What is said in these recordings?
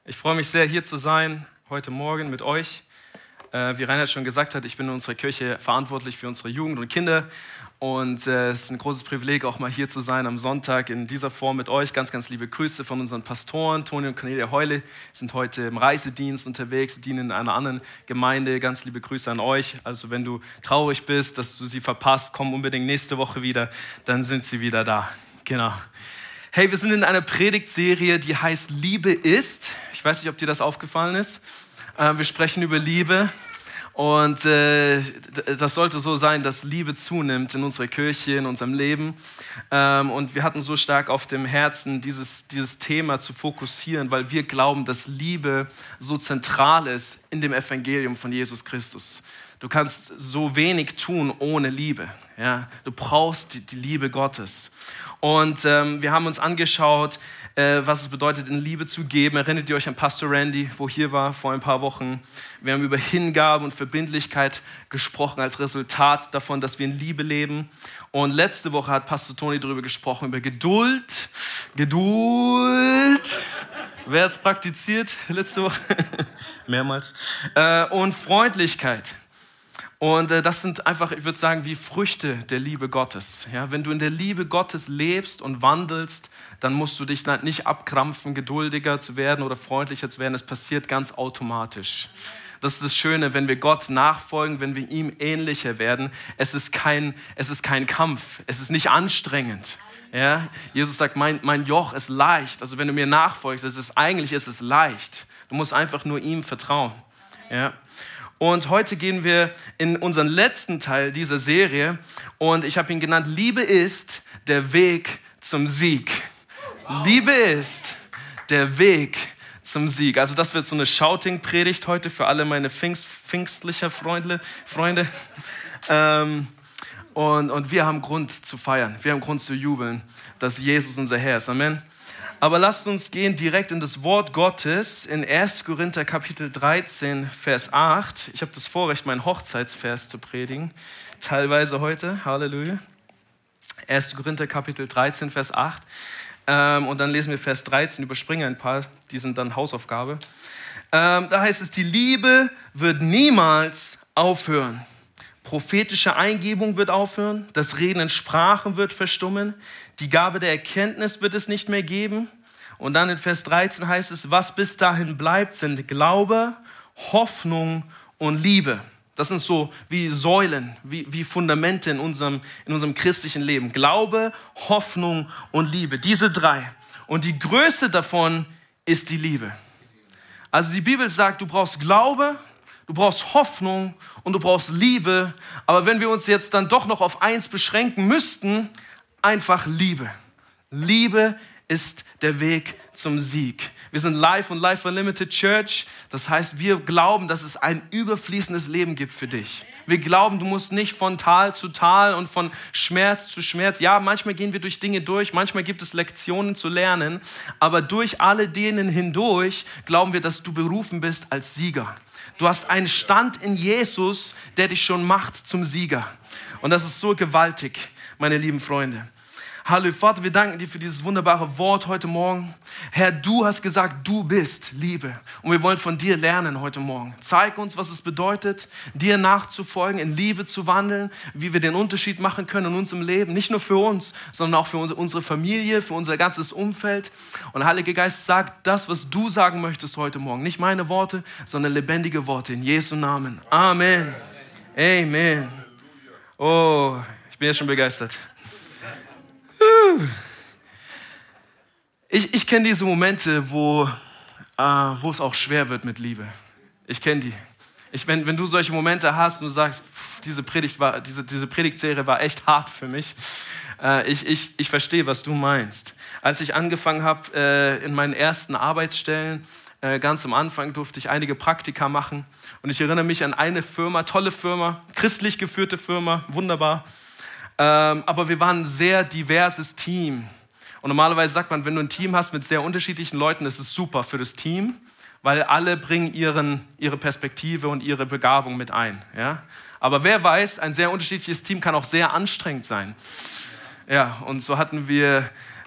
Ich freue mich sehr, hier zu sein, heute Morgen mit euch. Wie Reinhard schon gesagt hat, ich bin in unserer Kirche verantwortlich für unsere Jugend und Kinder. Und es ist ein großes Privileg, auch mal hier zu sein am Sonntag in dieser Form mit euch. Ganz, ganz liebe Grüße von unseren Pastoren. Toni und Cornelia Heule sind heute im Reisedienst unterwegs, dienen in einer anderen Gemeinde. Ganz liebe Grüße an euch. Also wenn du traurig bist, dass du sie verpasst, komm unbedingt nächste Woche wieder, dann sind sie wieder da. Genau. Hey, wir sind in einer Predigtserie, die heißt Liebe ist. Ich weiß nicht, ob dir das aufgefallen ist. Wir sprechen über Liebe und das sollte so sein, dass Liebe zunimmt in unserer Kirche, in unserem Leben. Und wir hatten so stark auf dem Herzen, dieses Thema zu fokussieren, weil wir glauben, dass Liebe so zentral ist in dem Evangelium von Jesus Christus. Du kannst so wenig tun ohne Liebe. Ja? Du brauchst die Liebe Gottes. Und wir haben uns angeschaut, was es bedeutet, in Liebe zu geben. Erinnert ihr euch an Pastor Randy, wo hier war vor ein paar Wochen? Wir haben über Hingabe und Verbindlichkeit gesprochen als Resultat davon, dass wir in Liebe leben. Und letzte Woche hat Pastor Toni darüber gesprochen, über Geduld. Wer hat es praktiziert letzte Woche? Mehrmals. Und Freundlichkeit. Und das sind einfach, ich würde sagen, wie Früchte der Liebe Gottes. Ja, wenn du in der Liebe Gottes lebst und wandelst, dann musst du dich nicht abkrampfen, geduldiger zu werden oder freundlicher zu werden. Es passiert ganz automatisch. Das ist das Schöne, wenn wir Gott nachfolgen, wenn wir ihm ähnlicher werden. Es ist kein Kampf, es ist nicht anstrengend. Ja? Jesus sagt, mein Joch ist leicht. Also wenn du mir nachfolgst, ist es leicht. Du musst einfach nur ihm vertrauen. Ja? Und heute gehen wir in unseren letzten Teil dieser Serie und ich habe ihn genannt, Liebe ist der Weg zum Sieg. Liebe ist der Weg zum Sieg. Also das wird so eine Shouting-Predigt heute für alle meine pfingstlicher Freunde. Und wir haben Grund zu feiern, wir haben Grund zu jubeln, dass Jesus unser Herr ist. Amen. Aber lasst uns gehen direkt in das Wort Gottes in 1. Korinther Kapitel 13, Vers 8. Ich habe das Vorrecht, meinen Hochzeitsvers zu predigen, teilweise heute. Halleluja. 1. Korinther Kapitel 13, Vers 8. Und dann lesen wir Vers 13, überspringen ein paar, die sind dann Hausaufgabe. Da heißt es, die Liebe wird niemals aufhören. Prophetische Eingebung wird aufhören, das Reden in Sprachen wird verstummen, die Gabe der Erkenntnis wird es nicht mehr geben. Und dann in Vers 13 heißt es, was bis dahin bleibt, sind Glaube, Hoffnung und Liebe. Das sind so wie Säulen, wie Fundamente in unserem christlichen Leben. Glaube, Hoffnung und Liebe, diese drei. Und die größte davon ist die Liebe. Also die Bibel sagt, du brauchst Glaube, du brauchst Hoffnung und du brauchst Liebe. Aber wenn wir uns jetzt dann doch noch auf eins beschränken müssten, einfach Liebe. Liebe ist der Weg zum Sieg. Wir sind Life und Life Unlimited Church. Das heißt, wir glauben, dass es ein überfließendes Leben gibt für dich. Wir glauben, du musst nicht von Tal zu Tal und von Schmerz zu Schmerz. Ja, manchmal gehen wir durch Dinge durch, manchmal gibt es Lektionen zu lernen. Aber durch alle denen hindurch glauben wir, dass du berufen bist als Sieger. Du hast einen Stand in Jesus, der dich schon macht zum Sieger. Und das ist so gewaltig, meine lieben Freunde. Hallo Vater, wir danken dir für dieses wunderbare Wort heute Morgen. Herr, du hast gesagt, du bist Liebe. Und wir wollen von dir lernen heute Morgen. Zeig uns, was es bedeutet, dir nachzufolgen, in Liebe zu wandeln, wie wir den Unterschied machen können in unserem Leben. Nicht nur für uns, sondern auch für unsere Familie, für unser ganzes Umfeld. Und Heiliger Geist, sag das, was du sagen möchtest heute Morgen. Nicht meine Worte, sondern lebendige Worte. In Jesu Namen. Amen. Amen. Oh, ich bin jetzt schon begeistert. Ich kenne diese Momente, wo es auch schwer wird mit Liebe. Ich kenne die. Wenn du solche Momente hast und du sagst, diese Predigtserie war echt hart für mich, ich verstehe, was du meinst. Als ich angefangen habe in meinen ersten Arbeitsstellen, ganz am Anfang durfte ich einige Praktika machen und ich erinnere mich an eine Firma, tolle Firma, christlich geführte Firma, wunderbar. Aber wir waren ein sehr diverses Team. Und normalerweise sagt man, wenn du ein Team hast mit sehr unterschiedlichen Leuten, ist es super für das Team, weil alle bringen ihre Perspektive und ihre Begabung mit ein. Ja? Aber wer weiß, ein sehr unterschiedliches Team kann auch sehr anstrengend sein. Ja, und so hatten wir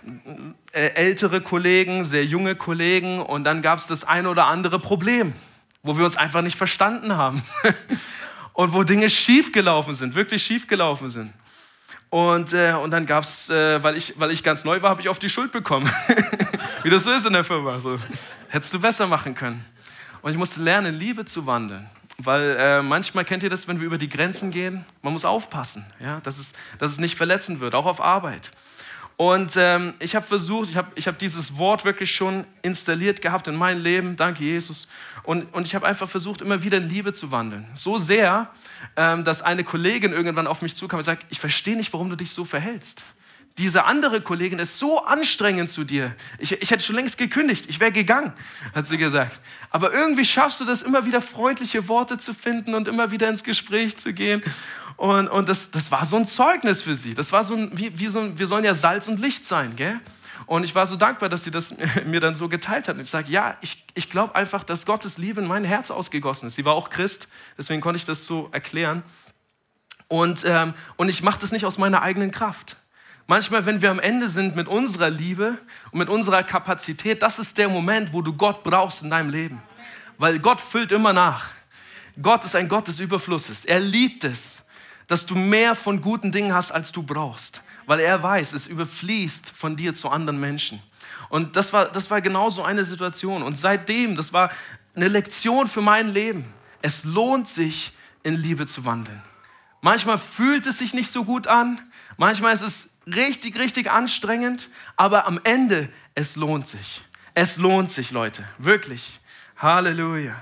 ältere Kollegen, sehr junge Kollegen und dann gab es das ein oder andere Problem, wo wir uns einfach nicht verstanden haben und wo Dinge schiefgelaufen sind, wirklich schiefgelaufen sind. Und dann gab es, weil ich ganz neu war, habe ich auf die Schuld bekommen, wie das so ist in der Firma. So, hättest du besser machen können. Und ich musste lernen, in Liebe zu wandeln. Weil manchmal kennt ihr das, wenn wir über die Grenzen gehen, man muss aufpassen, ja, dass es nicht verletzend wird, auch auf Arbeit. Und ich habe versucht, ich habe dieses Wort wirklich schon installiert gehabt in mein Leben, danke Jesus. Und ich habe einfach versucht, immer wieder in Liebe zu wandeln. So sehr, dass eine Kollegin irgendwann auf mich zukam und sagt, ich verstehe nicht, warum du dich so verhältst. Diese andere Kollegin ist so anstrengend zu dir. Ich hätte schon längst gekündigt, ich wäre gegangen, hat sie gesagt. Aber irgendwie schaffst du das, immer wieder freundliche Worte zu finden und immer wieder ins Gespräch zu gehen. Und das war so ein Zeugnis für sie. Das war wir sollen ja Salz und Licht sein, gell? Und ich war so dankbar, dass sie das mir dann so geteilt hat. Und ich sage, ja, ich glaube einfach, dass Gottes Liebe in mein Herz ausgegossen ist. Sie war auch Christ, deswegen konnte ich das so erklären. Und ich mache das nicht aus meiner eigenen Kraft. Manchmal, wenn wir am Ende sind mit unserer Liebe und mit unserer Kapazität, das ist der Moment, wo du Gott brauchst in deinem Leben. Weil Gott füllt immer nach. Gott ist ein Gott des Überflusses. Er liebt es, dass du mehr von guten Dingen hast, als du brauchst. Weil er weiß, es überfließt von dir zu anderen Menschen. Und das war genau so eine Situation. Und seitdem, das war eine Lektion für mein Leben. Es lohnt sich, in Liebe zu wandeln. Manchmal fühlt es sich nicht so gut an. Manchmal ist es richtig, richtig anstrengend. Aber am Ende, es lohnt sich. Es lohnt sich, Leute. Wirklich. Halleluja.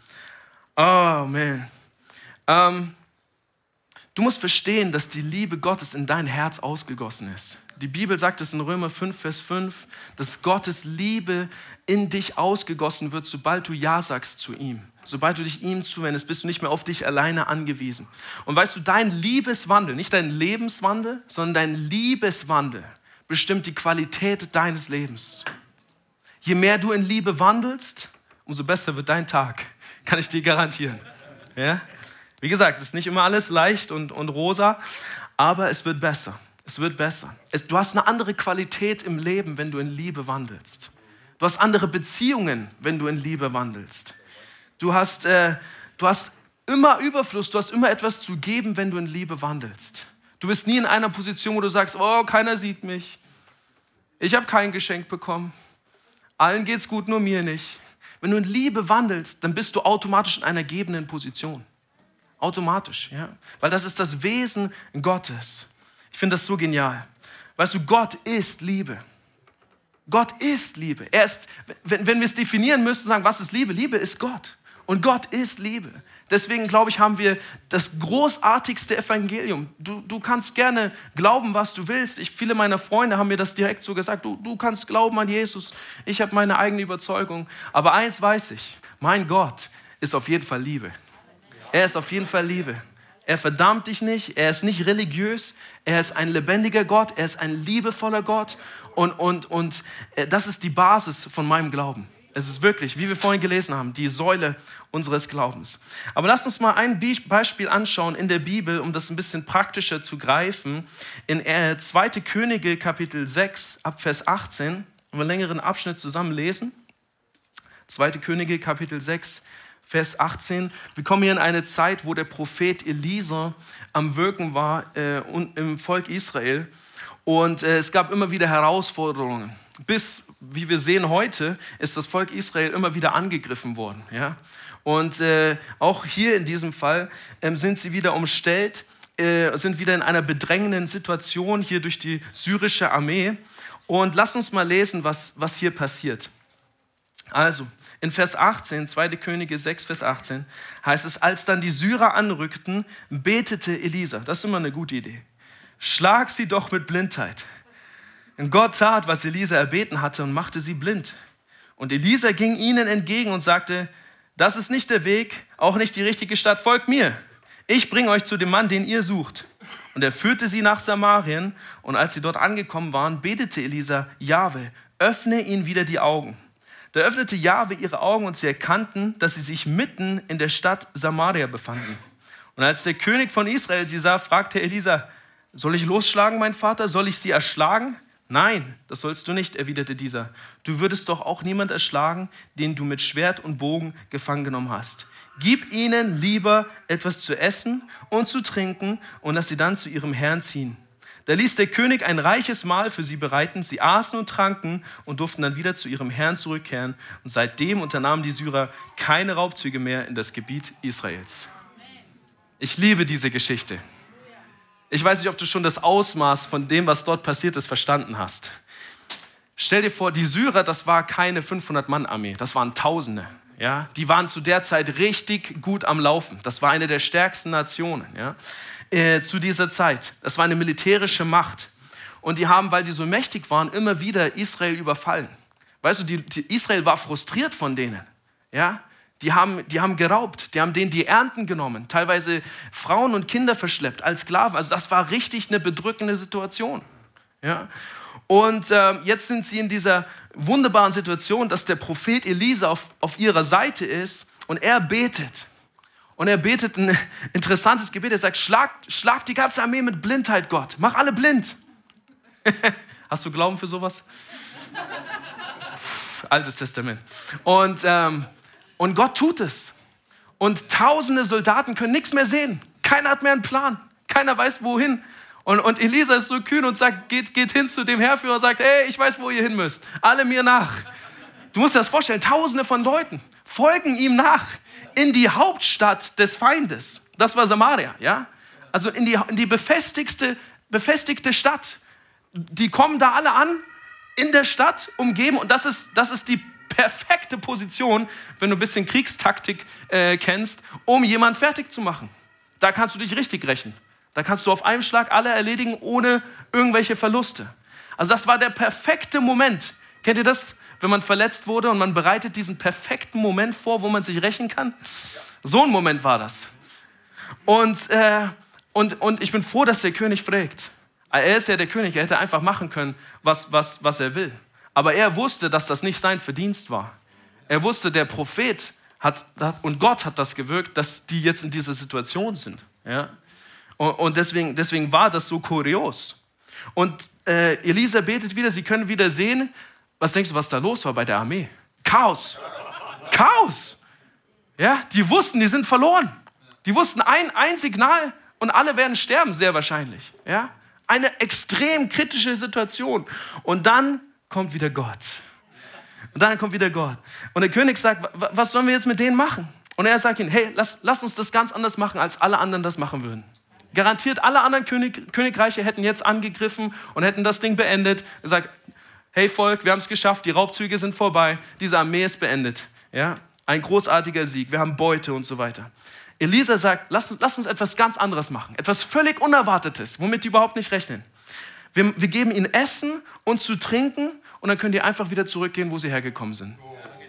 Oh, man. Du musst verstehen, dass die Liebe Gottes in dein Herz ausgegossen ist. Die Bibel sagt es in Römer 5, Vers 5, dass Gottes Liebe in dich ausgegossen wird, sobald du Ja sagst zu ihm. Sobald du dich ihm zuwendest, bist du nicht mehr auf dich alleine angewiesen. Und weißt du, dein Liebeswandel, nicht dein Lebenswandel, sondern dein Liebeswandel bestimmt die Qualität deines Lebens. Je mehr du in Liebe wandelst, umso besser wird dein Tag. Kann ich dir garantieren. Ja? Wie gesagt, es ist nicht immer alles leicht und rosa, aber es wird besser. Es wird besser. Du hast eine andere Qualität im Leben, wenn du in Liebe wandelst. Du hast andere Beziehungen, wenn du in Liebe wandelst. Du hast immer Überfluss, du hast immer etwas zu geben, wenn du in Liebe wandelst. Du bist nie in einer Position, wo du sagst, oh, keiner sieht mich. Ich habe kein Geschenk bekommen. Allen geht's gut, nur mir nicht. Wenn du in Liebe wandelst, dann bist du automatisch in einer gebenden Position. Automatisch, ja. Weil das ist das Wesen Gottes. Ich finde das so genial. Weißt du, Gott ist Liebe. Gott ist Liebe. Er ist, wenn wir es definieren müssten, sagen, was ist Liebe? Liebe ist Gott. Und Gott ist Liebe. Deswegen, glaube ich, haben wir das großartigste Evangelium. Du kannst gerne glauben, was du willst. Viele meiner Freunde haben mir das direkt so gesagt. Du kannst glauben an Jesus. Ich habe meine eigene Überzeugung. Aber eins weiß ich, mein Gott ist auf jeden Fall Liebe. Er ist auf jeden Fall Liebe. Er verdammt dich nicht, er ist nicht religiös, er ist ein lebendiger Gott, er ist ein liebevoller Gott und das ist die Basis von meinem Glauben. Es ist wirklich, wie wir vorhin gelesen haben, die Säule unseres Glaubens. Aber lasst uns mal ein Beispiel anschauen in der Bibel, um das ein bisschen praktischer zu greifen. In 2. Könige Kapitel 6 ab Vers 18, wenn wir einen längeren Abschnitt zusammen lesen. 2. Könige Kapitel 6, Vers 18. Wir kommen hier in eine Zeit, wo der Prophet Elisa am Wirken war im Volk Israel. Und es gab immer wieder Herausforderungen. Bis, wie wir sehen heute, ist das Volk Israel immer wieder angegriffen worden. Ja? Und auch hier in diesem Fall sind sie wieder umstellt, sind wieder in einer bedrängenden Situation hier durch die syrische Armee. Und lasst uns mal lesen, was hier passiert. Also, in Vers 18, 2. Könige 6, Vers 18, heißt es, als dann die Syrer anrückten, betete Elisa. Das ist immer eine gute Idee. Schlag sie doch mit Blindheit. Und Gott tat, was Elisa erbeten hatte und machte sie blind. Und Elisa ging ihnen entgegen und sagte, das ist nicht der Weg, auch nicht die richtige Stadt, folgt mir. Ich bringe euch zu dem Mann, den ihr sucht. Und er führte sie nach Samarien. Und als sie dort angekommen waren, betete Elisa, Jahwe, öffne ihnen wieder die Augen. Da öffnete Jahwe ihre Augen und sie erkannten, dass sie sich mitten in der Stadt Samaria befanden. Und als der König von Israel sie sah, fragte Elisa, soll ich losschlagen, mein Vater? Soll ich sie erschlagen? Nein, das sollst du nicht, erwiderte dieser. Du würdest doch auch niemand erschlagen, den du mit Schwert und Bogen gefangen genommen hast. Gib ihnen lieber etwas zu essen und zu trinken und lass sie dann zu ihrem Herrn ziehen. Da ließ der König ein reiches Mahl für sie bereiten. Sie aßen und tranken und durften dann wieder zu ihrem Herrn zurückkehren. Und seitdem unternahmen die Syrer keine Raubzüge mehr in das Gebiet Israels. Ich liebe diese Geschichte. Ich weiß nicht, ob du schon das Ausmaß von dem, was dort passiert ist, verstanden hast. Stell dir vor, die Syrer, das war keine 500-Mann-Armee, das waren Tausende. Ja? Die waren zu der Zeit richtig gut am Laufen. Das war eine der stärksten Nationen, ja? Zu dieser Zeit. Das war eine militärische Macht. Und die haben, weil die so mächtig waren, immer wieder Israel überfallen. Weißt du, Israel war frustriert von denen. Ja? Die haben geraubt, die haben denen die Ernten genommen, teilweise Frauen und Kinder verschleppt als Sklaven. Also das war richtig eine bedrückende Situation. Ja? Und jetzt sind sie in dieser wunderbaren Situation, dass der Prophet Elisa auf ihrer Seite ist und er betet. Und er betet ein interessantes Gebet. Er sagt, schlag die ganze Armee mit Blindheit, Gott. Mach alle blind. Hast du Glauben für sowas? Altes Testament. Und Gott tut es. Und tausende Soldaten können nichts mehr sehen. Keiner hat mehr einen Plan. Keiner weiß, wohin. Und Elisa ist so kühn und sagt, geht hin zu dem Heerführer und sagt, hey, ich weiß, wo ihr hin müsst. Alle mir nach. Du musst dir das vorstellen, tausende von Leuten folgen ihm nach in die Hauptstadt des Feindes. Das war Samaria, ja? Also in die befestigte Stadt. Die kommen da alle an, in der Stadt, umgeben. Und das ist die perfekte Position, wenn du ein bisschen Kriegstaktik kennst, um jemanden fertig zu machen. Da kannst du dich richtig rächen. Da kannst du auf einen Schlag alle erledigen, ohne irgendwelche Verluste. Also das war der perfekte Moment. Kennt ihr das? Wenn man verletzt wurde und man bereitet diesen perfekten Moment vor, wo man sich rächen kann? So ein Moment war das. Und ich bin froh, dass der König fragt. Er ist ja der König, er hätte einfach machen können, was er will. Aber er wusste, dass das nicht sein Verdienst war. Er wusste, der Prophet und Gott hat das gewirkt, dass die jetzt in dieser Situation sind. Ja? Und deswegen war das so kurios. Und Elisa betet wieder, sie können wieder sehen. Was denkst du, was da los war bei der Armee? Chaos. Chaos. Ja, die wussten, die sind verloren. Die wussten ein Signal und alle werden sterben, sehr wahrscheinlich. Ja? Eine extrem kritische Situation. Und dann kommt wieder Gott. Und der König sagt, was sollen wir jetzt mit denen machen? Und er sagt ihnen, hey, lass uns das ganz anders machen, als alle anderen das machen würden. Garantiert, alle anderen Königreiche hätten jetzt angegriffen und hätten das Ding beendet. Er sagt, hey Volk, wir haben es geschafft, die Raubzüge sind vorbei, diese Armee ist beendet. Ja? Ein großartiger Sieg, wir haben Beute und so weiter. Elisa sagt, lass uns etwas ganz anderes machen, etwas völlig Unerwartetes, womit die überhaupt nicht rechnen. Wir geben ihnen Essen und zu trinken und dann können die einfach wieder zurückgehen, wo sie hergekommen sind.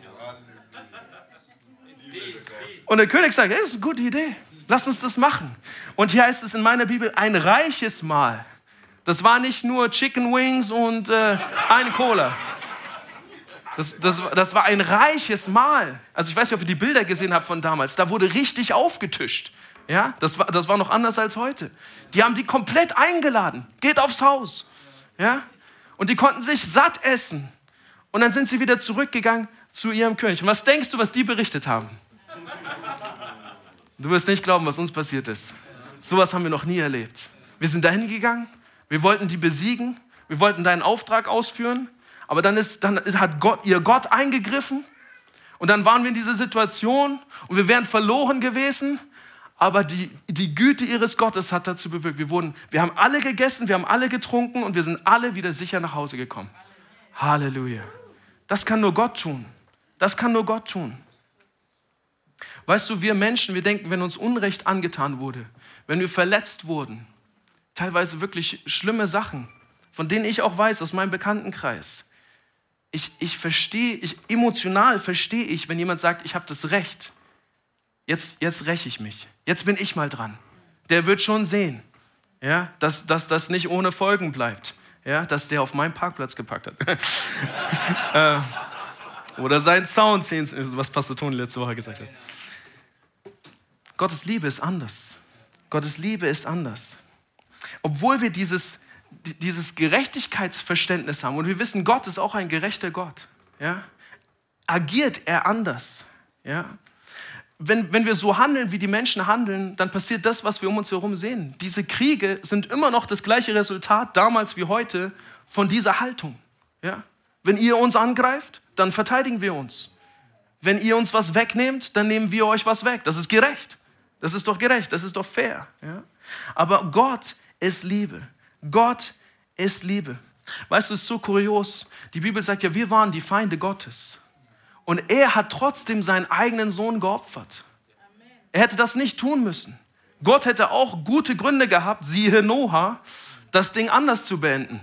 Und der König sagt, das ist eine gute Idee, lass uns das machen. Und hier heißt es in meiner Bibel, ein reiches Mahl. Das war nicht nur Chicken Wings und eine Cola. Das war ein reiches Mahl. Also ich weiß nicht, ob ihr die Bilder gesehen habt von damals. Da wurde richtig aufgetischt. Ja, das war noch anders als heute. Die haben die komplett eingeladen. Geht aufs Haus. Ja? Und die konnten sich satt essen. Und dann sind sie wieder zurückgegangen zu ihrem König. Und was denkst du, was die berichtet haben? Du wirst nicht glauben, was uns passiert ist. Sowas haben wir noch nie erlebt. Wir sind dahin gegangen. Wir wollten die besiegen, wir wollten deinen Auftrag ausführen, aber dann hat ihr Gott eingegriffen und dann waren wir in dieser Situation und wir wären verloren gewesen, aber die Güte ihres Gottes hat dazu bewirkt. Wir haben alle gegessen, wir haben alle getrunken und wir sind alle wieder sicher nach Hause gekommen. Halleluja. Das kann nur Gott tun. Das kann nur Gott tun. Weißt du, wir Menschen, wir denken, wenn uns Unrecht angetan wurde, wenn wir verletzt wurden, teilweise wirklich schlimme Sachen, von denen ich auch weiß, aus meinem Bekanntenkreis. Emotional verstehe ich, wenn jemand sagt, ich habe das Recht. Jetzt räche ich mich. Jetzt bin ich mal dran. Der wird schon sehen, ja, dass das nicht ohne Folgen bleibt. Ja, dass der auf meinen Parkplatz gepackt hat. Oder seinen Sound, was Pastor Toni letzte Woche gesagt hat. Gottes Liebe ist anders. Gottes Liebe ist anders. Obwohl wir dieses dieses Gerechtigkeitsverständnis haben, und wir wissen, Gott ist auch ein gerechter Gott, ja, agiert er anders. Ja? Wenn wir so handeln, wie die Menschen handeln, dann passiert das, was wir um uns herum sehen. Diese Kriege sind immer noch das gleiche Resultat, damals wie heute, von dieser Haltung. Ja? Wenn ihr uns angreift, dann verteidigen wir uns. Wenn ihr uns was wegnehmt, dann nehmen wir euch was weg. Das ist gerecht. Das ist doch gerecht, das ist doch fair. Ja? Aber Gott ist Liebe. Gott ist Liebe. Weißt du, es ist so kurios. Die Bibel sagt ja, wir waren die Feinde Gottes. Und er hat trotzdem seinen eigenen Sohn geopfert. Er hätte das nicht tun müssen. Gott hätte auch gute Gründe gehabt, siehe Noah, das Ding anders zu beenden.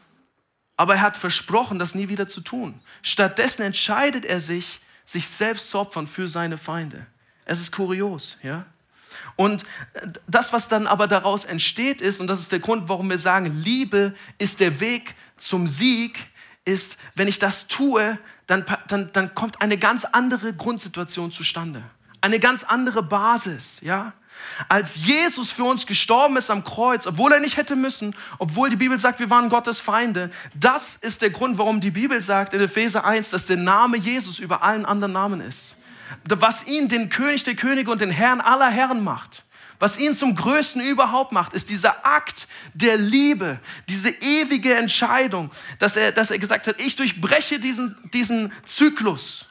Aber er hat versprochen, das nie wieder zu tun. Stattdessen entscheidet er sich, sich selbst zu opfern für seine Feinde. Es ist kurios, ja? Und das, was dann aber daraus entsteht ist, und das ist der Grund, warum wir sagen, Liebe ist der Weg zum Sieg, ist, wenn ich das tue, dann kommt eine ganz andere Grundsituation zustande. Eine ganz andere Basis, ja? Als Jesus für uns gestorben ist am Kreuz, obwohl er nicht hätte müssen, obwohl die Bibel sagt, wir waren Gottes Feinde, das ist der Grund, warum die Bibel sagt in Epheser 1, dass der Name Jesus über allen anderen Namen ist. Was ihn den König der Könige und den Herrn aller Herren macht, was ihn zum Größten überhaupt macht, ist dieser Akt der Liebe, diese ewige Entscheidung, dass er gesagt hat, ich durchbreche diesen Zyklus,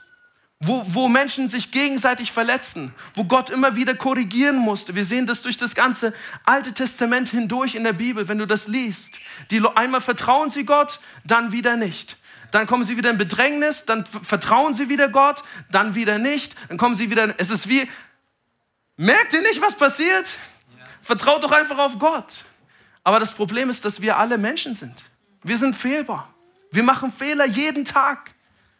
wo Menschen sich gegenseitig verletzen, wo Gott immer wieder korrigieren musste. Wir sehen das durch das ganze Alte Testament hindurch in der Bibel, wenn du das liest. Einmal vertrauen sie Gott, dann wieder nicht. Dann kommen sie wieder in Bedrängnis, dann vertrauen sie wieder Gott, dann wieder nicht. Dann kommen sie wieder, es ist wie, merkt ihr nicht, was passiert? Ja. Vertraut doch einfach auf Gott. Aber das Problem ist, dass wir alle Menschen sind. Wir sind fehlbar. Wir machen Fehler jeden Tag.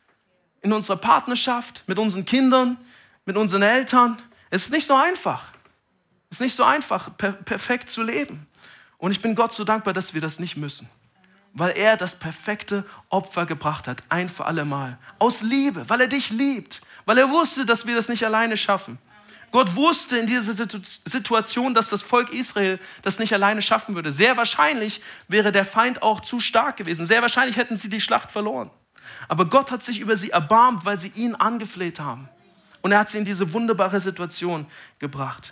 In unserer Partnerschaft, mit unseren Kindern, mit unseren Eltern. Es ist nicht so einfach. Es ist nicht so einfach, perfekt zu leben. Und ich bin Gott so dankbar, dass wir das nicht müssen. Weil er das perfekte Opfer gebracht hat, ein für alle Mal. Aus Liebe, weil er dich liebt. Weil er wusste, dass wir das nicht alleine schaffen. Gott wusste in dieser Situation, dass das Volk Israel das nicht alleine schaffen würde. Sehr wahrscheinlich wäre der Feind auch zu stark gewesen. Sehr wahrscheinlich hätten sie die Schlacht verloren. Aber Gott hat sich über sie erbarmt, weil sie ihn angefleht haben. Und er hat sie in diese wunderbare Situation gebracht.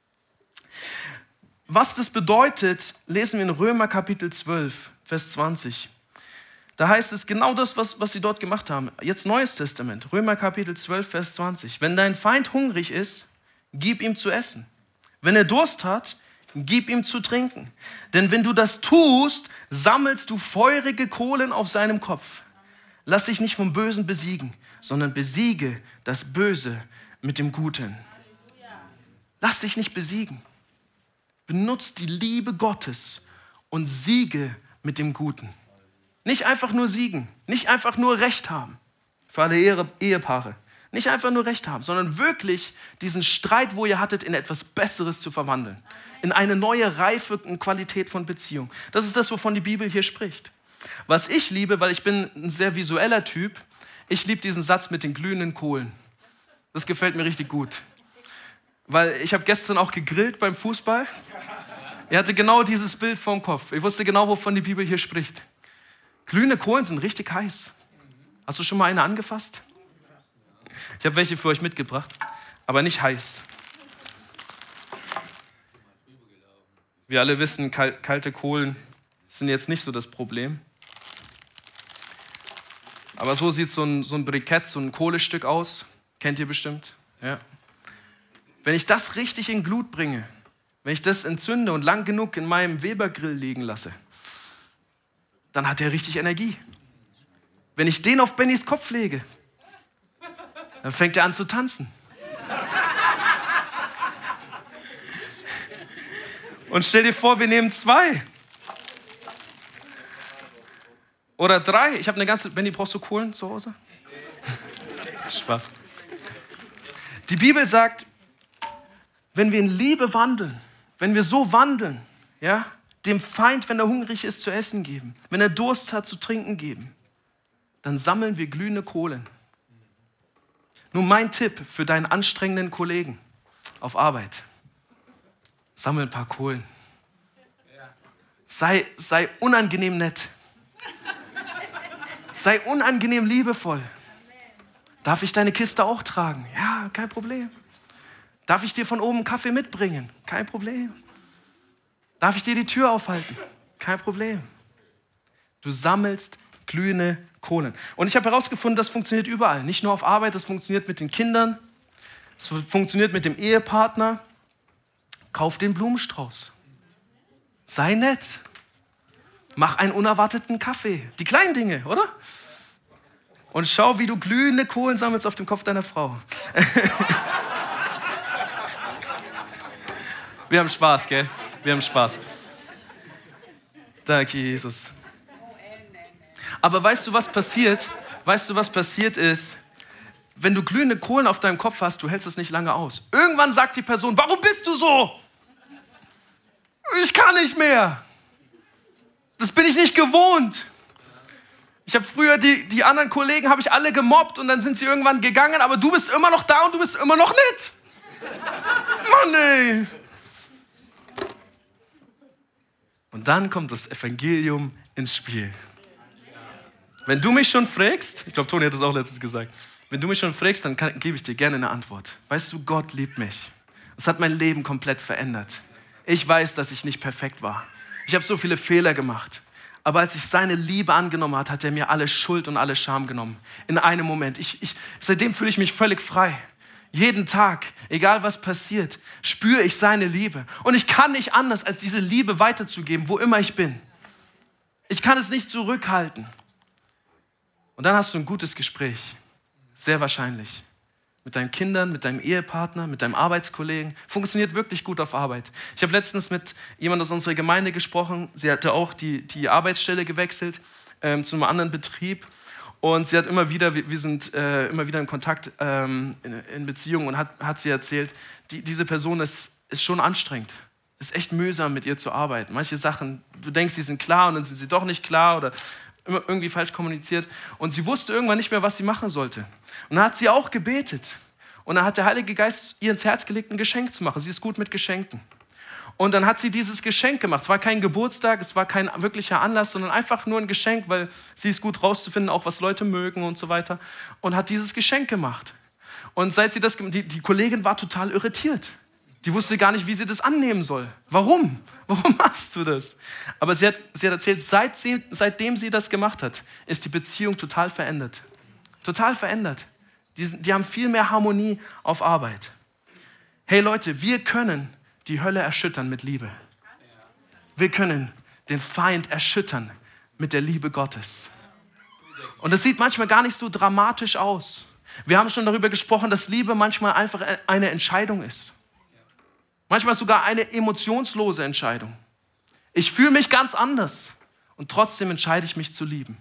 Was das bedeutet, lesen wir in Römer Kapitel 12, Vers 20. Da heißt es genau das, was sie dort gemacht haben. Jetzt Neues Testament, Römer Kapitel 12, Vers 20. Wenn dein Feind hungrig ist, gib ihm zu essen. Wenn er Durst hat, gib ihm zu trinken. Denn wenn du das tust, sammelst du feurige Kohlen auf seinem Kopf. Lass dich nicht vom Bösen besiegen, sondern besiege das Böse mit dem Guten. Lass dich nicht besiegen. Benutze die Liebe Gottes und siege mit dem Guten. Nicht einfach nur siegen, nicht einfach nur Recht haben. Für alle Ehepaare. Nicht einfach nur Recht haben, sondern wirklich diesen Streit, wo ihr hattet, in etwas Besseres zu verwandeln. In eine neue Reife und Qualität von Beziehung. Das ist das, wovon die Bibel hier spricht. Was ich liebe, weil ich bin ein sehr visueller Typ, ich liebe diesen Satz mit den glühenden Kohlen. Das gefällt mir richtig gut. Weil ich habe gestern auch gegrillt beim Fußball. Ich hatte genau dieses Bild vorm Kopf. Ich wusste genau, wovon die Bibel hier spricht. Glühende Kohlen sind richtig heiß. Hast du schon mal eine angefasst? Ich habe welche für euch mitgebracht, aber nicht heiß. Wir alle wissen, kalte Kohlen sind jetzt nicht so das Problem. Aber so sieht so ein Brikett, so ein Kohlestück aus. Kennt ihr bestimmt? Ja. Wenn ich das richtig in Glut bringe, wenn ich das entzünde und lang genug in meinem Webergrill liegen lasse, dann hat er richtig Energie. Wenn ich den auf Bennys Kopf lege, dann fängt er an zu tanzen. Und stell dir vor, wir nehmen 2. Oder 3. Ich habe eine ganze... Benni, brauchst du Kohlen zu Hause? Spaß. Die Bibel sagt, wenn wir in Liebe wandeln, wenn wir so wandeln, ja, dem Feind, wenn er hungrig ist, zu essen geben, wenn er Durst hat, zu trinken geben, dann sammeln wir glühende Kohlen. Nun mein Tipp für deinen anstrengenden Kollegen auf Arbeit. Sammel ein paar Kohlen. Sei unangenehm nett. Sei unangenehm liebevoll. Darf ich deine Kiste auch tragen? Ja, kein Problem. Darf ich dir von oben einen Kaffee mitbringen? Kein Problem. Darf ich dir die Tür aufhalten? Kein Problem. Du sammelst glühende Kohlen. Und ich habe herausgefunden, das funktioniert überall. Nicht nur auf Arbeit, das funktioniert mit den Kindern. Es funktioniert mit dem Ehepartner. Kauf den Blumenstrauß. Sei nett. Mach einen unerwarteten Kaffee. Die kleinen Dinge, oder? Und schau, wie du glühende Kohlen sammelst auf dem Kopf deiner Frau. Wir haben Spaß, gell? Wir haben Spaß. Danke, Jesus. Aber weißt du, was passiert? Weißt du, was passiert ist? Wenn du glühende Kohlen auf deinem Kopf hast, du hältst es nicht lange aus. Irgendwann sagt die Person, warum bist du so? Ich kann nicht mehr. Das bin ich nicht gewohnt. Ich habe früher die anderen Kollegen habe ich alle gemobbt und dann sind sie irgendwann gegangen, aber du bist immer noch da und du bist immer noch nett. Mann, ey. Und dann kommt das Evangelium ins Spiel. Wenn du mich schon fragst, ich glaube, Toni hat das auch letztens gesagt, wenn du mich schon fragst, dann gebe ich dir gerne eine Antwort. Weißt du, Gott liebt mich. Es hat mein Leben komplett verändert. Ich weiß, dass ich nicht perfekt war. Ich habe so viele Fehler gemacht. Aber als ich seine Liebe angenommen habe, hat er mir alle Schuld und alle Scham genommen. In einem Moment. Seitdem fühle ich mich völlig frei. Jeden Tag, egal was passiert, spüre ich seine Liebe. Und ich kann nicht anders, als diese Liebe weiterzugeben, wo immer ich bin. Ich kann es nicht zurückhalten. Und dann hast du ein gutes Gespräch. Sehr wahrscheinlich. Mit deinen Kindern, mit deinem Ehepartner, mit deinem Arbeitskollegen. Funktioniert wirklich gut auf Arbeit. Ich habe letztens mit jemandem aus unserer Gemeinde gesprochen. Sie hatte auch die Arbeitsstelle gewechselt zu einem anderen Betrieb. Und sie hat immer wieder, wir sind immer wieder in Kontakt, in Beziehung und hat sie erzählt, diese Person ist schon anstrengend. Ist echt mühsam, mit ihr zu arbeiten. Manche Sachen, du denkst, die sind klar und dann sind sie doch nicht klar oder irgendwie falsch kommuniziert. Und sie wusste irgendwann nicht mehr, was sie machen sollte. Und dann hat sie auch gebetet. Und dann hat der Heilige Geist ihr ins Herz gelegt, ein Geschenk zu machen. Sie ist gut mit Geschenken. Und dann hat sie dieses Geschenk gemacht. Es war kein Geburtstag, es war kein wirklicher Anlass, sondern einfach nur ein Geschenk, weil sie ist gut rauszufinden, auch was Leute mögen und so weiter. Und hat dieses Geschenk gemacht. Und seit sie das gemacht hat, die Kollegin war total irritiert. Die wusste gar nicht, wie sie das annehmen soll. Warum? Warum machst du das? Aber sie hat erzählt, seitdem sie das gemacht hat, ist die Beziehung total verändert. Total verändert. Die haben viel mehr Harmonie auf Arbeit. Hey Leute, wir können die Hölle erschüttern mit Liebe. Wir können den Feind erschüttern mit der Liebe Gottes. Und das sieht manchmal gar nicht so dramatisch aus. Wir haben schon darüber gesprochen, dass Liebe manchmal einfach eine Entscheidung ist. Manchmal sogar eine emotionslose Entscheidung. Ich fühle mich ganz anders und trotzdem entscheide ich mich zu lieben.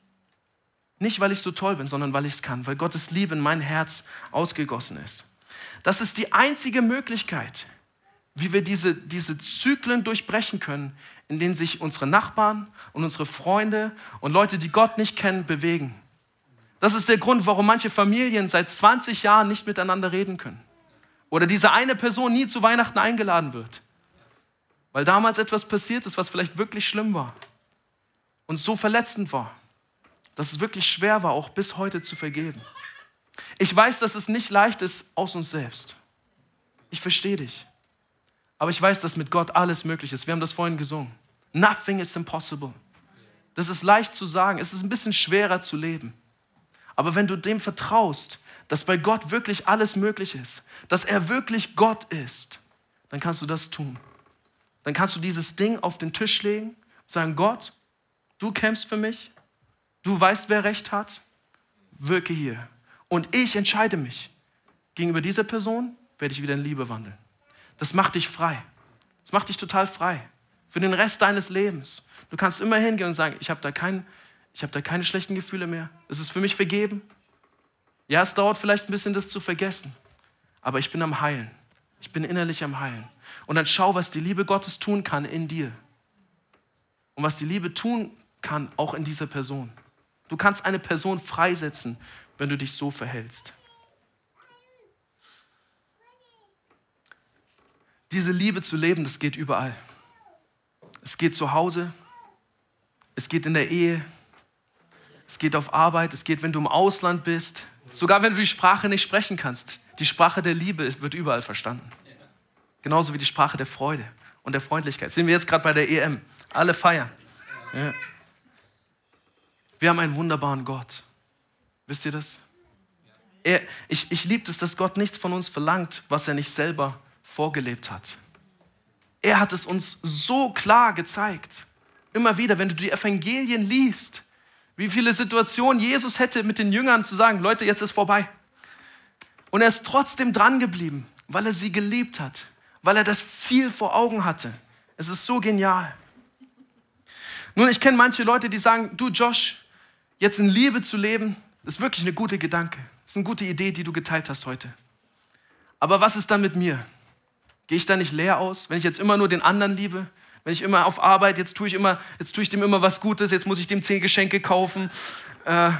Nicht, weil ich so toll bin, sondern weil ich es kann, weil Gottes Liebe in mein Herz ausgegossen ist. Das ist die einzige Möglichkeit, wie wir diese Zyklen durchbrechen können, in denen sich unsere Nachbarn und unsere Freunde und Leute, die Gott nicht kennen, bewegen. Das ist der Grund, warum manche Familien seit 20 Jahren nicht miteinander reden können. Oder diese eine Person nie zu Weihnachten eingeladen wird. Weil damals etwas passiert ist, was vielleicht wirklich schlimm war. Und so verletzend war, dass es wirklich schwer war, auch bis heute zu vergeben. Ich weiß, dass es nicht leicht ist aus uns selbst. Ich verstehe dich. Aber ich weiß, dass mit Gott alles möglich ist. Wir haben das vorhin gesungen. Nothing is impossible. Das ist leicht zu sagen. Es ist ein bisschen schwerer zu leben. Aber wenn du dem vertraust, dass bei Gott wirklich alles möglich ist, dass er wirklich Gott ist, dann kannst du das tun. Dann kannst du dieses Ding auf den Tisch legen, sagen, Gott, du kämpfst für mich, du weißt, wer Recht hat, wirke hier. Und ich entscheide mich. Gegenüber dieser Person werde ich wieder in Liebe wandeln. Das macht dich frei. Das macht dich total frei. Für den Rest deines Lebens. Du kannst immer hingehen und sagen, ich habe da keine schlechten Gefühle mehr. Es ist für mich vergeben. Ja, es dauert vielleicht ein bisschen, das zu vergessen. Aber ich bin am Heilen. Ich bin innerlich am Heilen. Und dann schau, was die Liebe Gottes tun kann in dir. Und was die Liebe tun kann, auch in dieser Person. Du kannst eine Person freisetzen, wenn du dich so verhältst. Diese Liebe zu leben, das geht überall. Es geht zu Hause, es geht in der Ehe, es geht auf Arbeit, es geht, wenn du im Ausland bist. Sogar wenn du die Sprache nicht sprechen kannst. Die Sprache der Liebe wird überall verstanden. Genauso wie die Sprache der Freude und der Freundlichkeit. Das sehen wir jetzt gerade bei der EM. Alle feiern. Ja. Wir haben einen wunderbaren Gott. Wisst ihr das? Ich liebe es, dass Gott nichts von uns verlangt, was er nicht selber vorgelebt hat. Er hat es uns so klar gezeigt. Immer wieder, wenn du die Evangelien liest, wie viele Situationen Jesus hätte mit den Jüngern zu sagen, Leute, jetzt ist vorbei. Und er ist trotzdem dran geblieben, weil er sie geliebt hat, weil er das Ziel vor Augen hatte. Es ist so genial. Nun, ich kenne manche Leute, die sagen, du Josh, jetzt in Liebe zu leben, ist wirklich eine gute Gedanke. Das ist eine gute Idee, die du geteilt hast heute. Aber was ist dann mit mir? Gehe ich da nicht leer aus, wenn ich jetzt immer nur den anderen liebe? Wenn ich immer auf Arbeit, jetzt tue ich dem immer was Gutes, jetzt muss ich dem 10 Geschenke kaufen. Gehe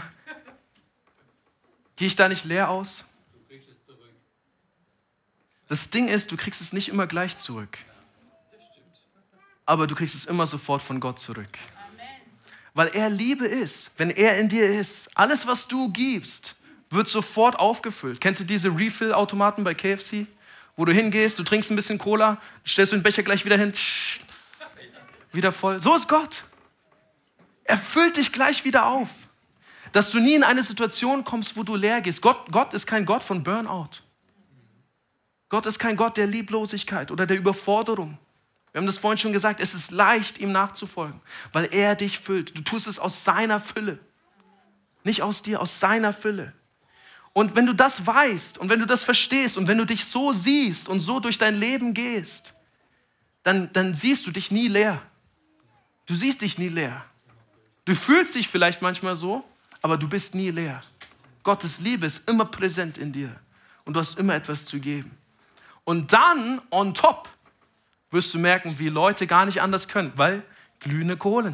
ich da nicht leer aus? Du kriegst es zurück. Das Ding ist, du kriegst es nicht immer gleich zurück. Aber du kriegst es immer sofort von Gott zurück. Weil er Liebe ist, wenn er in dir ist. Alles, was du gibst, wird sofort aufgefüllt. Kennst du diese Refill-Automaten bei KFC? Wo du hingehst, du trinkst ein bisschen Cola, stellst du den Becher gleich wieder hin, wieder voll. So ist Gott. Er füllt dich gleich wieder auf. Dass du nie in eine Situation kommst, wo du leer gehst. Gott ist kein Gott von Burnout. Gott ist kein Gott der Lieblosigkeit oder der Überforderung. Wir haben das vorhin schon gesagt, es ist leicht, ihm nachzufolgen, weil er dich füllt. Du tust es aus seiner Fülle. Nicht aus dir, aus seiner Fülle. Und wenn du das weißt und wenn du das verstehst und wenn du dich so siehst und so durch dein Leben gehst, dann siehst du dich nie leer. Du siehst dich nie leer. Du fühlst dich vielleicht manchmal so, aber du bist nie leer. Gottes Liebe ist immer präsent in dir und du hast immer etwas zu geben. Und dann, on top, wirst du merken, wie Leute gar nicht anders können, weil glühende Kohlen.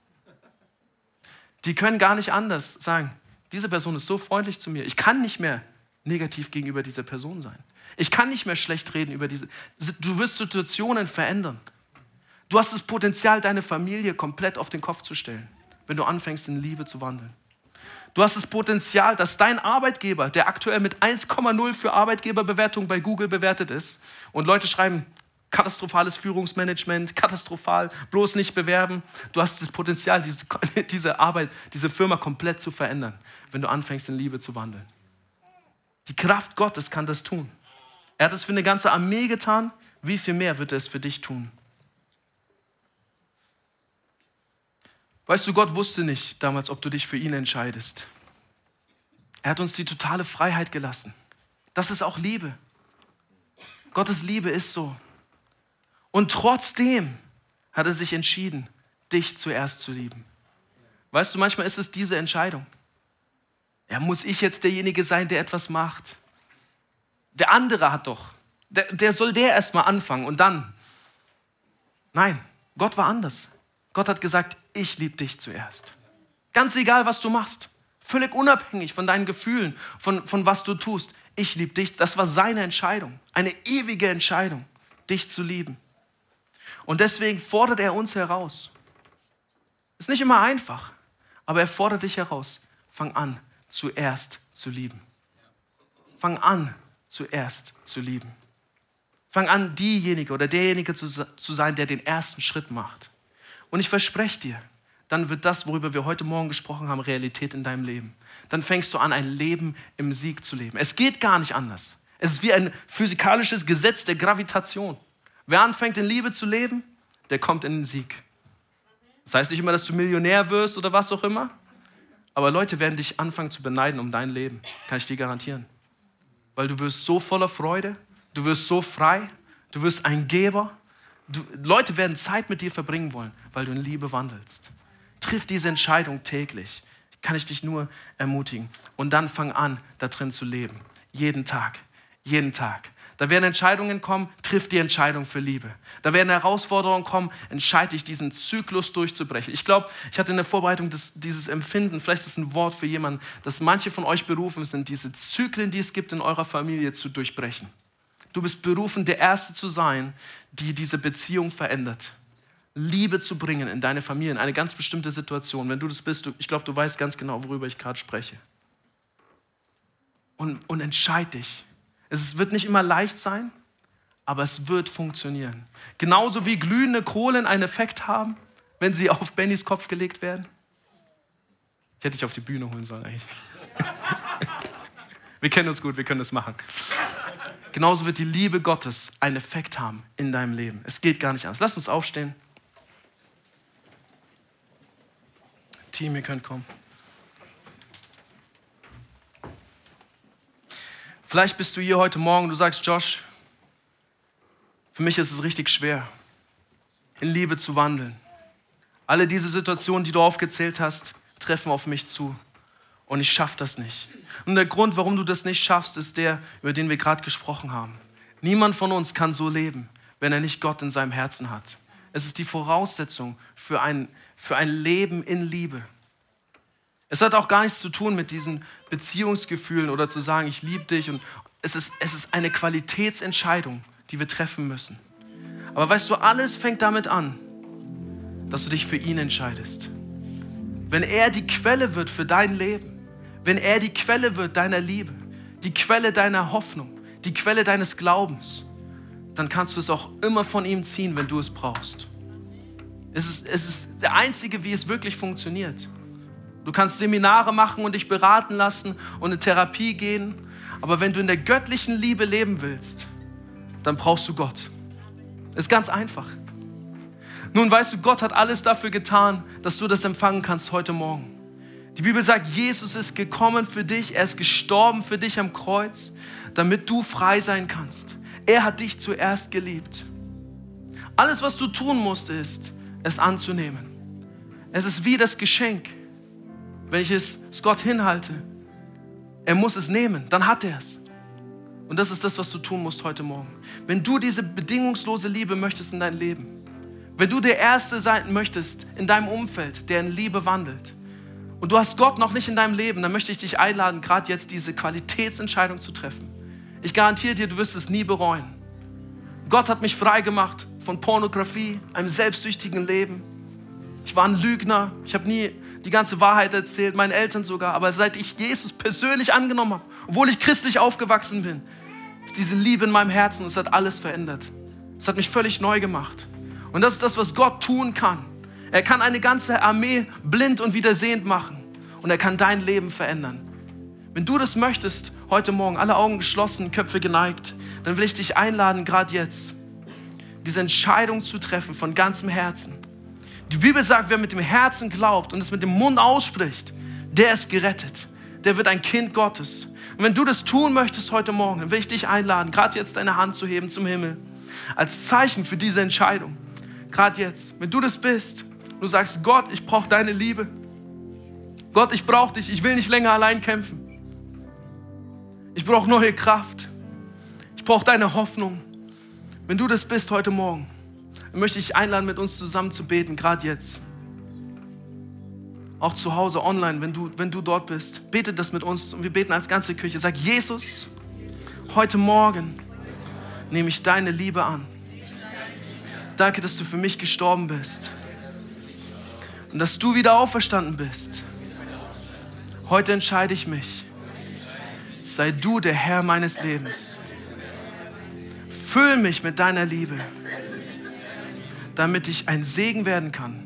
Die können gar nicht anders sagen, diese Person ist so freundlich zu mir, ich kann nicht mehr negativ gegenüber dieser Person sein. Ich kann nicht mehr schlecht reden über diese. Du wirst Situationen verändern. Du hast das Potenzial, deine Familie komplett auf den Kopf zu stellen, wenn du anfängst, in Liebe zu wandeln. Du hast das Potenzial, dass dein Arbeitgeber, der aktuell mit 1,0 für Arbeitgeberbewertung bei Google bewertet ist und Leute schreiben, katastrophales Führungsmanagement, katastrophal, bloß nicht bewerben. Du hast das Potenzial, diese Arbeit, diese Firma komplett zu verändern, wenn du anfängst, in Liebe zu wandeln. Die Kraft Gottes kann das tun. Er hat es für eine ganze Armee getan. Wie viel mehr wird er es für dich tun? Weißt du, Gott wusste nicht damals, ob du dich für ihn entscheidest. Er hat uns die totale Freiheit gelassen. Das ist auch Liebe. Gottes Liebe ist so. Und trotzdem hat er sich entschieden, dich zuerst zu lieben. Weißt du, manchmal ist es diese Entscheidung. Ja, muss ich jetzt derjenige sein, der etwas macht? Der andere hat doch. Der soll erst mal anfangen und dann. Nein, Gott war anders. Gott hat gesagt, ich liebe dich zuerst. Ganz egal, was du machst. Völlig unabhängig von deinen Gefühlen, von was du tust. Ich liebe dich. Das war seine Entscheidung. Eine ewige Entscheidung, dich zu lieben. Und deswegen fordert er uns heraus. Ist nicht immer einfach, aber er fordert dich heraus. Fang an, zuerst zu lieben. Fang an, zuerst zu lieben. Fang an, diejenige oder derjenige zu sein, der den ersten Schritt macht. Und ich verspreche dir, dann wird das, worüber wir heute Morgen gesprochen haben, Realität in deinem Leben. Dann fängst du an, ein Leben im Sieg zu leben. Es geht gar nicht anders. Es ist wie ein physikalisches Gesetz der Gravitation. Wer anfängt, in Liebe zu leben, der kommt in den Sieg. Das heißt nicht immer, dass du Millionär wirst oder was auch immer, aber Leute werden dich anfangen zu beneiden um dein Leben, kann ich dir garantieren. Weil du wirst so voller Freude, du wirst so frei, du wirst ein Geber. Leute werden Zeit mit dir verbringen wollen, weil du in Liebe wandelst. Triff diese Entscheidung täglich, kann ich dich nur ermutigen. Und dann fang an, da drin zu leben. Jeden Tag, jeden Tag. Da werden Entscheidungen kommen, triff die Entscheidung für Liebe. Da werden Herausforderungen kommen, entscheide dich, diesen Zyklus durchzubrechen. Ich glaube, ich hatte in der Vorbereitung dieses Empfinden, vielleicht ist es ein Wort für jemanden, dass manche von euch berufen sind, diese Zyklen, die es gibt in eurer Familie, zu durchbrechen. Du bist berufen, der Erste zu sein, die diese Beziehung verändert. Liebe zu bringen in deine Familie, in eine ganz bestimmte Situation. Wenn du das bist, ich glaube, du weißt ganz genau, worüber ich gerade spreche. Und entscheid dich. Es wird nicht immer leicht sein, aber es wird funktionieren. Genauso wie glühende Kohlen einen Effekt haben, wenn sie auf Bennys Kopf gelegt werden. Ich hätte dich auf die Bühne holen sollen eigentlich. Wir kennen uns gut, wir können das machen. Genauso wird die Liebe Gottes einen Effekt haben in deinem Leben. Es geht gar nicht anders. Lass uns aufstehen. Team, ihr könnt kommen. Vielleicht bist du hier heute Morgen und du sagst, Josh, für mich ist es richtig schwer, in Liebe zu wandeln. Alle diese Situationen, die du aufgezählt hast, treffen auf mich zu. Und ich schaffe das nicht. Und der Grund, warum du das nicht schaffst, ist der, über den wir gerade gesprochen haben. Niemand von uns kann so leben, wenn er nicht Gott in seinem Herzen hat. Es ist die Voraussetzung für ein Leben in Liebe. Es hat auch gar nichts zu tun mit diesen Beziehungsgefühlen oder zu sagen, ich liebe dich. Und es ist eine Qualitätsentscheidung, die wir treffen müssen. Aber weißt du, alles fängt damit an, dass du dich für ihn entscheidest. Wenn er die Quelle wird für dein Leben, wenn er die Quelle wird deiner Liebe, die Quelle deiner Hoffnung, die Quelle deines Glaubens, dann kannst du es auch immer von ihm ziehen, wenn du es brauchst. Es ist der einzige, wie es wirklich funktioniert. Du kannst Seminare machen und dich beraten lassen und in Therapie gehen, aber wenn du in der göttlichen Liebe leben willst, dann brauchst du Gott. Ist ganz einfach. Nun weißt du, Gott hat alles dafür getan, dass du das empfangen kannst heute Morgen. Die Bibel sagt, Jesus ist gekommen für dich, er ist gestorben für dich am Kreuz, damit du frei sein kannst. Er hat dich zuerst geliebt. Alles, was du tun musst, ist, es anzunehmen. Es ist wie das Geschenk. Wenn ich es Gott hinhalte, er muss es nehmen, dann hat er es. Und das ist das, was du tun musst heute Morgen. Wenn du diese bedingungslose Liebe möchtest in dein Leben, wenn du der Erste sein möchtest in deinem Umfeld, der in Liebe wandelt, und du hast Gott noch nicht in deinem Leben, dann möchte ich dich einladen, gerade jetzt diese Qualitätsentscheidung zu treffen. Ich garantiere dir, du wirst es nie bereuen. Gott hat mich frei gemacht von Pornografie, einem selbstsüchtigen Leben. Ich war ein Lügner, ich habe nie die ganze Wahrheit erzählt, meinen Eltern sogar. Aber seit ich Jesus persönlich angenommen habe, obwohl ich christlich aufgewachsen bin, ist diese Liebe in meinem Herzen und es hat alles verändert. Es hat mich völlig neu gemacht. Und das ist das, was Gott tun kann. Er kann eine ganze Armee blind und wieder sehend machen. Und er kann dein Leben verändern. Wenn du das möchtest, heute Morgen, alle Augen geschlossen, Köpfe geneigt, dann will ich dich einladen, gerade jetzt, diese Entscheidung zu treffen von ganzem Herzen. Die Bibel sagt, wer mit dem Herzen glaubt und es mit dem Mund ausspricht, der ist gerettet. Der wird ein Kind Gottes. Und wenn du das tun möchtest heute Morgen, dann will ich dich einladen, gerade jetzt deine Hand zu heben zum Himmel. Als Zeichen für diese Entscheidung. Gerade jetzt, wenn du das bist, du sagst, Gott, ich brauche deine Liebe. Gott, ich brauche dich. Ich will nicht länger allein kämpfen. Ich brauche neue Kraft. Ich brauche deine Hoffnung. Wenn du das bist heute Morgen, dann möchte ich dich einladen, mit uns zusammen zu beten, gerade jetzt. Auch zu Hause, online, wenn du dort bist. Bete das mit uns und wir beten als ganze Kirche. Sag, Jesus, heute Morgen nehme ich deine Liebe an. Danke, dass du für mich gestorben bist. Und dass du wieder auferstanden bist. Heute entscheide ich mich. Sei du der Herr meines Lebens. Füll mich mit deiner Liebe, damit ich ein Segen werden kann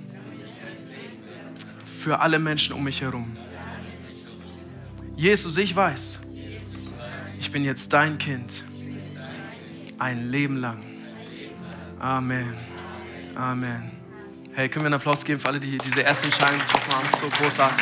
für alle Menschen um mich herum. Jesus, ich weiß, ich bin jetzt dein Kind. Ein Leben lang. Amen. Amen. Hey, können wir einen Applaus geben für alle, die diese erste Entscheidung getroffen haben? Das ist so großartig.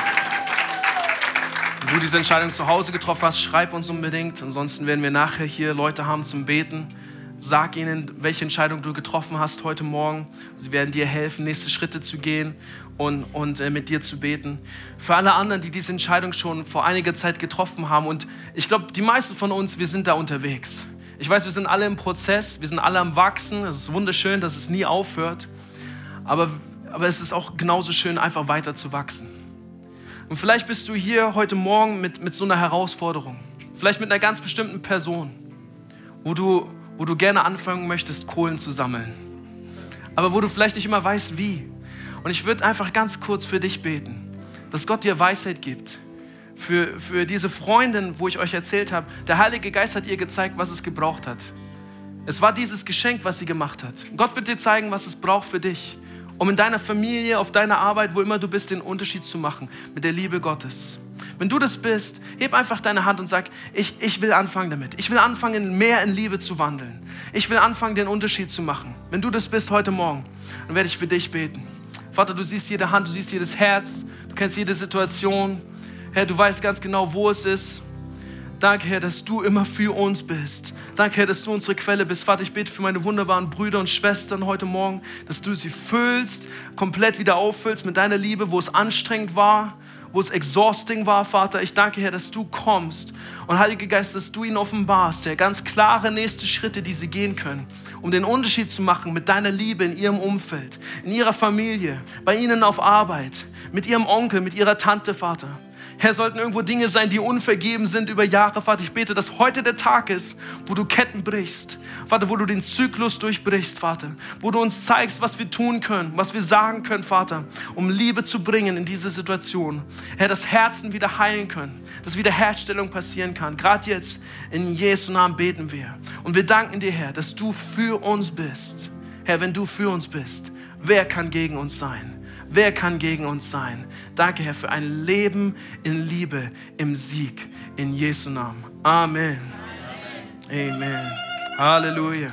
Wenn du diese Entscheidung zu Hause getroffen hast, schreib uns unbedingt. Ansonsten werden wir nachher hier Leute haben zum Beten. Sag ihnen, welche Entscheidung du getroffen hast heute Morgen. Sie werden dir helfen, nächste Schritte zu gehen und mit dir zu beten. Für alle anderen, die diese Entscheidung schon vor einiger Zeit getroffen haben, und ich glaube, die meisten von uns, wir sind da unterwegs. Ich weiß, wir sind alle im Prozess, wir sind alle am Wachsen. Es ist wunderschön, dass es nie aufhört. Aber es ist auch genauso schön, einfach weiter zu wachsen. Und vielleicht bist du hier heute Morgen mit so einer Herausforderung. Vielleicht mit einer ganz bestimmten Person, wo du gerne anfangen möchtest, Kohlen zu sammeln. aber wo du vielleicht nicht immer weißt, wie. Und ich würde einfach ganz kurz für dich beten, dass Gott dir Weisheit gibt. Für diese Freundin, wo ich euch erzählt habe, der Heilige Geist hat ihr gezeigt, was es gebraucht hat. Es war dieses Geschenk, was sie gemacht hat. Gott wird dir zeigen, was es braucht für dich, um in deiner Familie, auf deiner Arbeit, wo immer du bist, den Unterschied zu machen mit der Liebe Gottes. Wenn du das bist, heb einfach deine Hand und sag, ich will anfangen damit. Ich will anfangen, mehr in Liebe zu wandeln. Ich will anfangen, den Unterschied zu machen. Wenn du das bist heute Morgen, dann werde ich für dich beten. Vater, du siehst jede Hand, du siehst jedes Herz, du kennst jede Situation. Herr, du weißt ganz genau, wo es ist. Danke, Herr, dass du immer für uns bist. Danke, Herr, dass du unsere Quelle bist. Vater, ich bete für meine wunderbaren Brüder und Schwestern heute Morgen, dass du sie füllst, komplett wieder auffüllst mit deiner Liebe, wo es anstrengend war, wo es exhausting war, Vater. Ich danke, Herr, dass du kommst. Und Heiliger Geist, dass du ihnen offenbarst, Herr, ganz klare nächste Schritte, die sie gehen können, um den Unterschied zu machen mit deiner Liebe in ihrem Umfeld, in ihrer Familie, bei ihnen auf Arbeit, mit ihrem Onkel, mit ihrer Tante, Vater. Herr, sollten irgendwo Dinge sein, die unvergeben sind über Jahre. Vater, ich bete, dass heute der Tag ist, wo du Ketten brichst. Vater, wo du den Zyklus durchbrichst, Vater. Wo du uns zeigst, was wir tun können, was wir sagen können, Vater, um Liebe zu bringen in diese Situation. Herr, dass Herzen wieder heilen können, dass Wiederherstellung passieren kann. Gerade jetzt, in Jesu Namen beten wir. Und wir danken dir, Herr, dass du für uns bist. Herr, wenn du für uns bist, wer kann gegen uns sein? Wer kann gegen uns sein? Danke, Herr, für ein Leben in Liebe, im Sieg, in Jesu Namen. Amen. Amen. Halleluja.